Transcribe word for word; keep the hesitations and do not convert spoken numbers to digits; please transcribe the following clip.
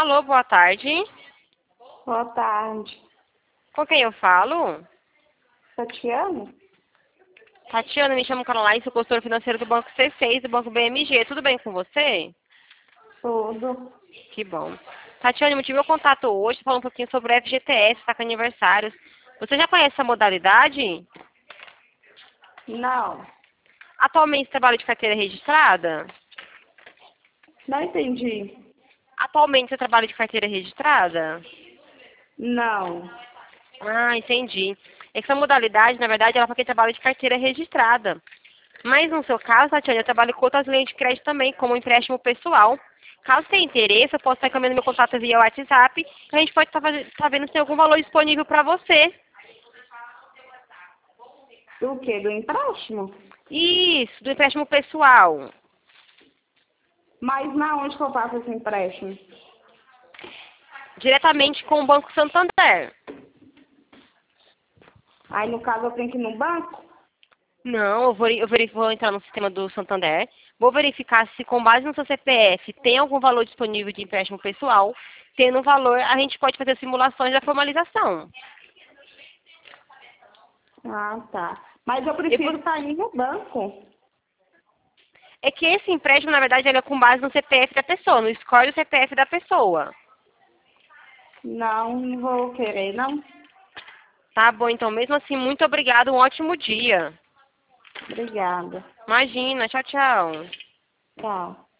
Alô, boa tarde. Boa tarde. Com quem eu falo? Tatiana? Tatiana, me chamo Caroline, sou consultora financeira do Banco C seis e do Banco B M G. Tudo bem com você? Tudo. Que bom. Tatiana, eu tive meu contato hoje, falando um pouquinho sobre o F G T S, está com aniversários. Você já conhece essa modalidade? Não. Atualmente você trabalha de carteira registrada? Não entendi. Atualmente você trabalha de carteira registrada? Não. Ah, entendi. Essa modalidade, na verdade, ela é para quem trabalha de carteira registrada. Mas no seu caso, Tatiana, eu trabalho com outras linhas de crédito também, como empréstimo pessoal. Caso tenha interesse, eu posso estar encaminhando meu contato via WhatsApp, que a gente pode estar, fazendo, estar vendo se tem algum valor disponível para você. Do quê? Do empréstimo? Isso, do empréstimo pessoal. Mas na onde que eu faço esse empréstimo? Diretamente com o Banco Santander. Aí, no caso, eu tenho que ir no banco? Não, eu vou, eu verifico, vou entrar no sistema do Santander, vou verificar se com base no seu C P F tem algum valor disponível de empréstimo pessoal. Tendo um valor, a gente pode fazer simulações da formalização. Ah, tá. Mas eu E prefiro vo- sair no banco. É que esse empréstimo, na verdade, ele é com base no C P F da pessoa, no score do C P F da pessoa. Não, não vou querer, não. Tá bom, então, mesmo assim, muito obrigada, um ótimo dia. Obrigada. Imagina, tchau, tchau. Tchau.